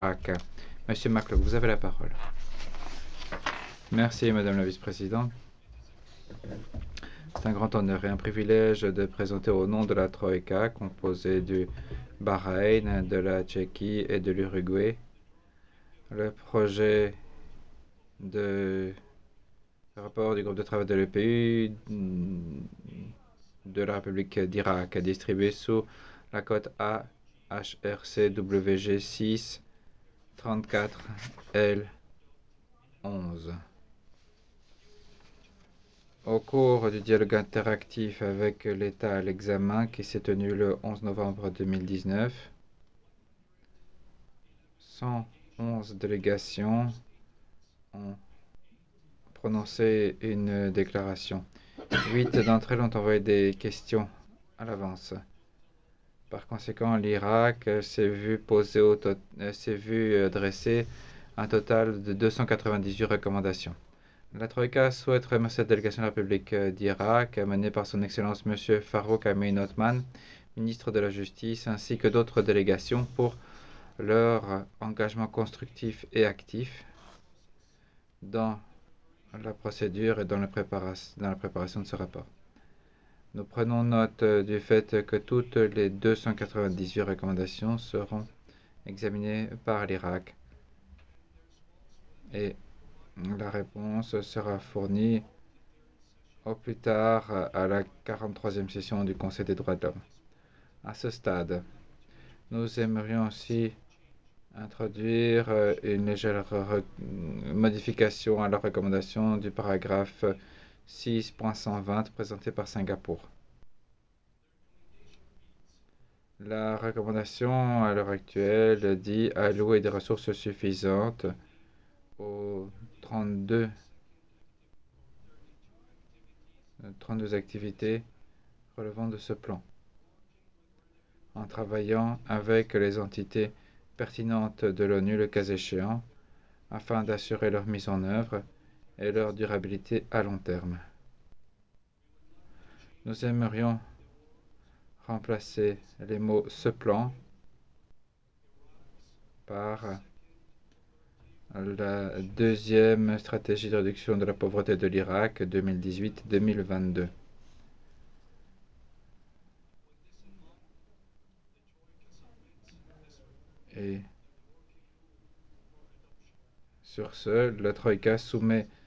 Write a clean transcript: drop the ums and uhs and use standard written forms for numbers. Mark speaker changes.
Speaker 1: l'Irak. Monsieur Maclock, vous avez la parole. Merci, Madame la Vice-Présidente. C'est un grand honneur et un privilège de présenter au nom de la Troïka, composée du Bahreïn, de la Tchéquie et de l'Uruguay, le projet de rapport du groupe de travail de l'EPU de la République d'Irak, distribué sous la cote AHRCWG 6 34 L11. Au cours du dialogue interactif avec l'État à l'examen qui s'est tenu le 11 novembre 2019, 111 délégations ont prononcé une déclaration. 8 d'entre elles ont envoyé des questions à l'avance. Par conséquent, l'Irak s'est vu dresser un total de 298 recommandations. La Troïka souhaite remercier la délégation de la République d'Irak, menée par son Excellence M. Farouk Amin Othman, ministre de la Justice, ainsi que d'autres délégations pour leur engagement constructif et actif dans la procédure et dans la préparation de ce rapport. Nous prenons note du fait que toutes les 298 recommandations seront examinées par l'Irak et la réponse sera fournie au plus tard à la 43e session du Conseil des droits de l'homme. À ce stade, nous aimerions aussi introduire une légère modification à la recommandation du paragraphe 6.120 présenté par Singapour. La recommandation à l'heure actuelle dit allouer des ressources suffisantes aux 32 activités relevant de ce plan, en travaillant avec les entités pertinentes de l'ONU le cas échéant, afin d'assurer leur mise en œuvre et leur durabilité à long terme. Nous aimerions remplacer les mots « ce plan » par la deuxième stratégie de réduction de la pauvreté de l'Irak 2018-2022. Et sur ce, la Troïka soumet